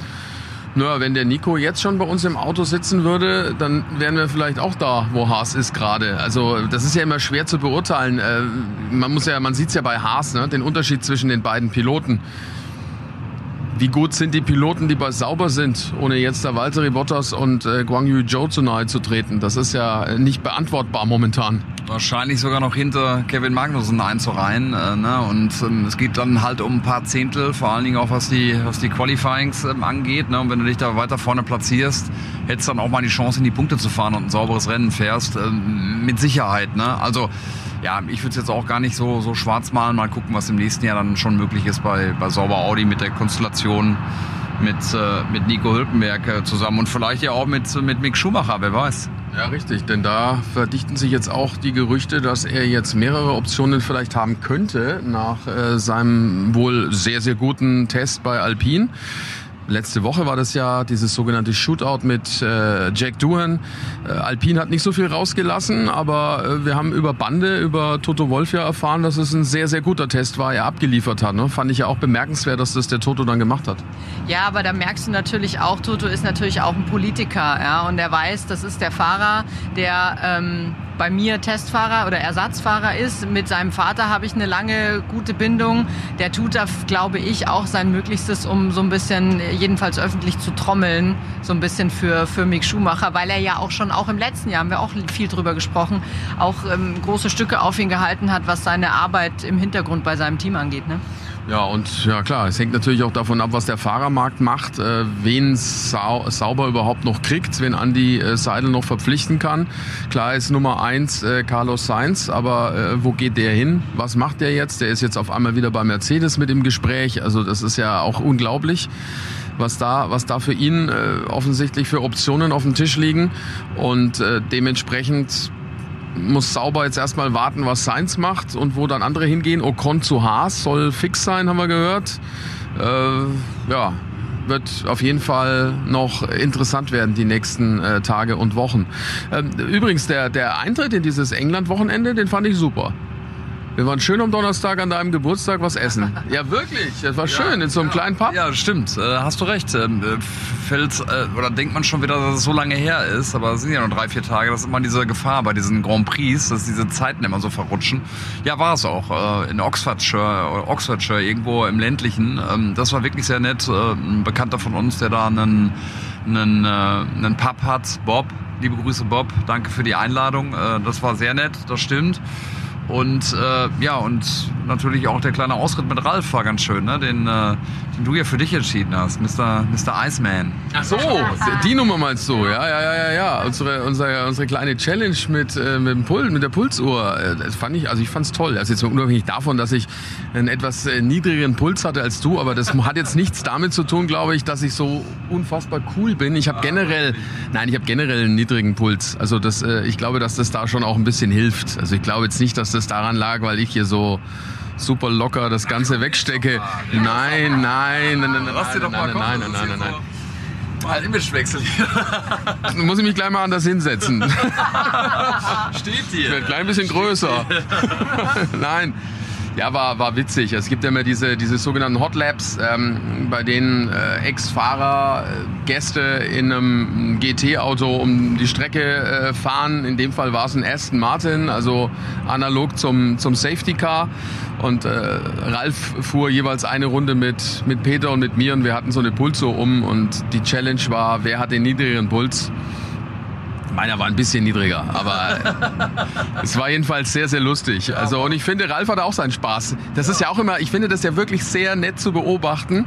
na, wenn der Nico jetzt schon bei uns im Auto sitzen würde, dann wären wir vielleicht auch da, wo Haas ist gerade. Also das ist ja immer schwer zu beurteilen. Äh, man muss ja, man sieht es ja bei Haas, ne, den Unterschied zwischen den beiden Piloten. Wie gut sind die Piloten, die bei Sauber sind, ohne jetzt der Valtteri Bottas und äh, Guan Yu Zhou zu nahe zu treten? Das ist ja nicht beantwortbar momentan. Wahrscheinlich sogar noch hinter Kevin Magnussen einzureihen. Äh, ne? Und ähm, es geht dann halt um ein paar Zehntel, vor allen Dingen auch was die, was die Qualifyings ähm, angeht. Ne? Und wenn du dich da weiter vorne platzierst, hättest du dann auch mal die Chance, in die Punkte zu fahren und ein sauberes Rennen fährst. Ähm, mit Sicherheit. Ne? Also ja, ich würde es jetzt auch gar nicht so, so schwarz malen. Mal gucken, was im nächsten Jahr dann schon möglich ist bei, bei Sauber Audi mit der Konstellation mit, äh, mit Nico Hülkenberg äh, zusammen und vielleicht ja auch mit, mit Mick Schumacher, wer weiß. Ja, richtig, denn da verdichten sich jetzt auch die Gerüchte, dass er jetzt mehrere Optionen vielleicht haben könnte nach äh, seinem wohl sehr, sehr guten Test bei Alpine. Letzte Woche war das ja dieses sogenannte Shootout mit äh, Jack Doohan. Äh, Alpine hat nicht so viel rausgelassen, aber äh, wir haben über Bande, über Toto Wolff ja erfahren, dass es ein sehr, sehr guter Test war, er abgeliefert hat. Ne? Fand ich ja auch bemerkenswert, dass das der Toto dann gemacht hat. Ja, aber da merkst du natürlich auch, Toto ist natürlich auch ein Politiker, ja, und er weiß, das ist der Fahrer, der ähm, bei mir Testfahrer oder Ersatzfahrer ist. Mit seinem Vater habe ich eine lange, gute Bindung. Der tut da, glaube ich, auch sein Möglichstes, um so ein bisschen, jedenfalls öffentlich zu trommeln, so ein bisschen für, für Mick Schumacher, weil er ja auch schon, auch im letzten Jahr haben wir auch viel drüber gesprochen, auch ähm, große Stücke auf ihn gehalten hat, was seine Arbeit im Hintergrund bei seinem Team angeht, ne? Ja, und ja klar, es hängt natürlich auch davon ab, was der Fahrermarkt macht, äh, wen Sau- Sauber überhaupt noch kriegt, wen Andy äh, Seidel noch verpflichten kann. Klar ist Nummer eins äh, Carlos Sainz, aber äh, wo geht der hin? Was macht der jetzt? Der ist jetzt auf einmal wieder bei Mercedes mit im Gespräch, also das ist ja auch unglaublich, was da, was da für ihn äh, offensichtlich für Optionen auf dem Tisch liegen und äh, dementsprechend muss Sauber jetzt erstmal warten, was Sainz macht und wo dann andere hingehen. Ocon zu Haas soll fix sein, haben wir gehört. Äh, ja, wird auf jeden Fall noch interessant werden die nächsten äh, Tage und Wochen. Ähm, übrigens, der, der Eintritt in dieses England-Wochenende, den fand ich super. Wir waren schön am Donnerstag an deinem Geburtstag was essen. Ja, wirklich. Das war schön, ja, in so einem ja, kleinen Pub. Ja, stimmt. Äh, hast du recht. Ähm, fällt, äh, oder denkt man schon wieder, dass es so lange her ist, aber es sind ja nur drei, vier Tage. Das ist immer diese Gefahr bei diesen Grand Prix, dass diese Zeiten immer so verrutschen. Ja, war es auch. Äh, in Oxfordshire, Oxfordshire, irgendwo im ländlichen. Ähm, das war wirklich sehr nett. Äh, ein Bekannter von uns, der da einen, einen, äh, einen Pub hat, Bob. Liebe Grüße, Bob. Danke für die Einladung. Äh, das war sehr nett, das stimmt. Und äh, ja, und natürlich auch der kleine Ausritt mit Ralf war ganz schön, ne? den, äh, den du ja für dich entschieden hast, Mister Mister Iceman. Ach so, die Nummer meinst du? Ja, ja, ja, ja, ja. Unsere, unsere, unsere kleine Challenge mit, äh, mit, dem Pul- mit der Pulsuhr, äh, das fand ich, also ich fand's toll. Also jetzt unabhängig davon, dass ich einen etwas äh, niedrigeren Puls hatte als du, aber das hat jetzt nichts damit zu tun, glaube ich, dass ich so unfassbar cool bin. Ich habe generell, nein, ich habe generell einen niedrigen Puls. Also das, äh, ich glaube, dass das da schon auch ein bisschen hilft. Also ich glaube jetzt nicht, dass das daran lag, weil ich hier so super locker das Ganze wegstecke. Nein, nein, nein, nein, nein, Lass dir doch mal nein, kommen, nein, nein, nein, nein, nein. Mal Imagewechsel. Dann muss ich mich gleich mal anders hinsetzen. Steht Ich hier. werde ein klein bisschen größer. Nein. Ja, war, war witzig. Es gibt ja immer diese, diese sogenannten Hot Laps, ähm, bei denen äh, Ex-Fahrer, äh, Gäste in einem G T-Auto um die Strecke äh, fahren. In dem Fall war es ein Aston Martin, also analog zum, zum Safety Car. Und äh, Ralf fuhr jeweils eine Runde mit, mit Peter und mit mir und wir hatten so eine Pulsuhr um und die Challenge war, wer hat den niedrigeren Puls? Meiner war ein bisschen niedriger, aber es war jedenfalls sehr, sehr lustig. Also, und ich finde, Ralf hatte auch seinen Spaß. Das ist ja auch immer, ich finde das ja wirklich sehr nett zu beobachten,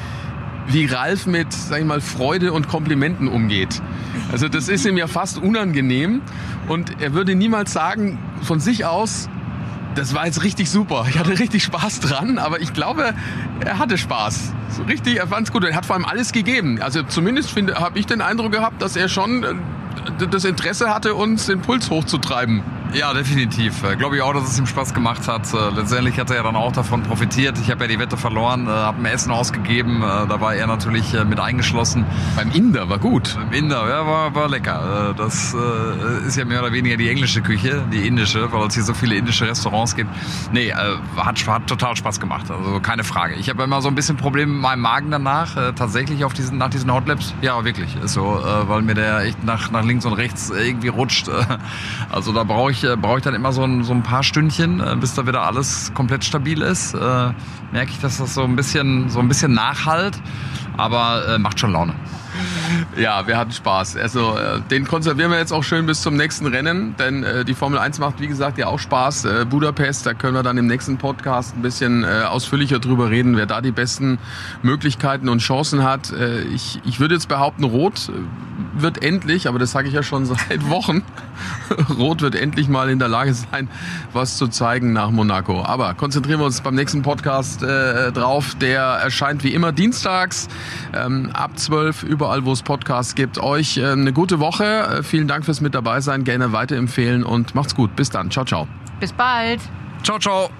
wie Ralf mit, sag ich mal, Freude und Komplimenten umgeht. Also das ist ihm ja fast unangenehm und er würde niemals sagen von sich aus, das war jetzt richtig super, ich hatte richtig Spaß dran, aber ich glaube, er hatte Spaß. So richtig, er fand es gut. Er hat vor allem alles gegeben. Also zumindest habe ich den Eindruck gehabt, dass er schon das Interesse hatte, uns den Puls hochzutreiben. Ja, definitiv. Äh, Glaube ich auch, dass es ihm Spaß gemacht hat. Äh, letztendlich hat er ja dann auch davon profitiert. Ich habe ja die Wette verloren, äh, habe mir Essen ausgegeben. Äh, da war er natürlich äh, mit eingeschlossen. Beim Inder war gut. Beim Inder, ja, war, war lecker. Äh, das äh, ist ja mehr oder weniger die englische Küche, die indische, weil es hier so viele indische Restaurants gibt. Nee, äh, hat, hat total Spaß gemacht. Also keine Frage. Ich habe immer so ein bisschen Probleme mit meinem Magen danach. Äh, tatsächlich auf diesen, nach diesen Hot Laps. Ja, wirklich. Ist so, äh, weil mir der echt nach, nach links und rechts irgendwie rutscht. Äh, also da brauche ich brauche ich dann immer so ein, so ein paar Stündchen, bis da wieder alles komplett stabil ist. Äh, merke ich, dass das so ein bisschen, so ein bisschen nachhalt, aber äh, macht schon Laune. Ja, wir hatten Spaß. Also äh, den konservieren wir jetzt auch schön bis zum nächsten Rennen, denn äh, die Formel eins macht, wie gesagt, ja auch Spaß. Äh, Budapest, da können wir dann im nächsten Podcast ein bisschen äh, ausführlicher drüber reden, wer da die besten Möglichkeiten und Chancen hat. Äh, ich, ich würde jetzt behaupten, Rot wird endlich, aber das sage ich ja schon seit Wochen, Rot wird endlich mal in der Lage sein, was zu zeigen nach Monaco. Aber konzentrieren wir uns beim nächsten Podcast äh, drauf. Der erscheint wie immer dienstags ähm, ab zwölf, überall wo es Podcasts gibt. Euch äh, eine gute Woche. Äh, vielen Dank fürs mit dabei sein. Gerne weiterempfehlen und macht's gut. Bis dann. Ciao, ciao. Bis bald. Ciao, ciao.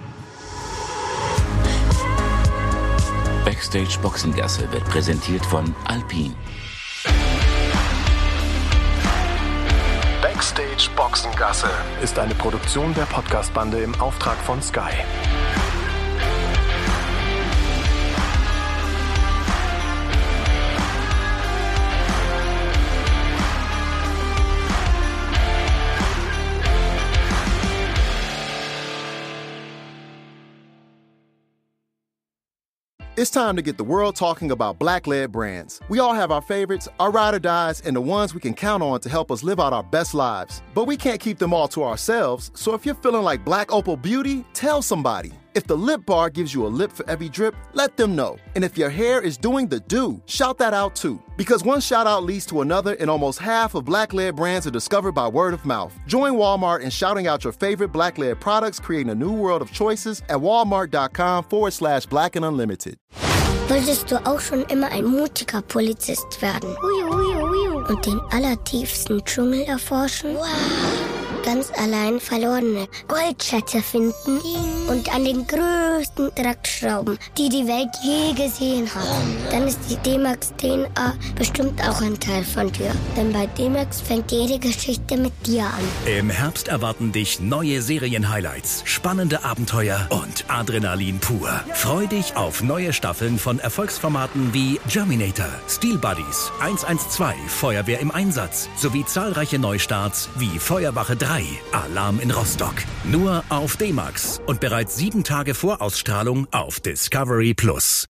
Backstage Boxengasse wird präsentiert von Alpine. Backstage Boxengasse ist eine Produktion der Podcastbande im Auftrag von Sky. It's time to get the world talking about black-led brands. We all have our favorites, our ride or dies, and the ones we can count on to help us live out our best lives. But we can't keep them all to ourselves, so if you're feeling like Black Opal Beauty, tell somebody. If the Lip Bar gives you a lip for every drip, let them know. And if your hair is doing the do, shout that out too. Because one shout out leads to another, and almost half of black-led brands are discovered by word of mouth. Join Walmart in shouting out your favorite black-led products, creating a new world of choices at walmart.com forward slash black and unlimited. Wolltest du auch schon immer ein mutiger Polizist werden? Uiu, uiu, uiu. Und den allertiefsten Dschungel erforschen? Wow. Ganz allein verlorene Goldschätze finden und an den größten Dreck schrauben, die die Welt je gesehen hat. Dann ist die D-Max D N A bestimmt auch ein Teil von dir. Denn bei D-Max fängt jede Geschichte mit dir an. Im Herbst erwarten dich neue Serien-Highlights, spannende Abenteuer und Adrenalin pur. Freu dich auf neue Staffeln von Erfolgsformaten wie Germinator, Steel Buddies, eins eins zwei, Feuerwehr im Einsatz sowie zahlreiche Neustarts wie Feuerwache drei, Alarm in Rostock. Nur auf D-Max und bereits sieben Tage vor Ausstrahlung auf Discovery Plus.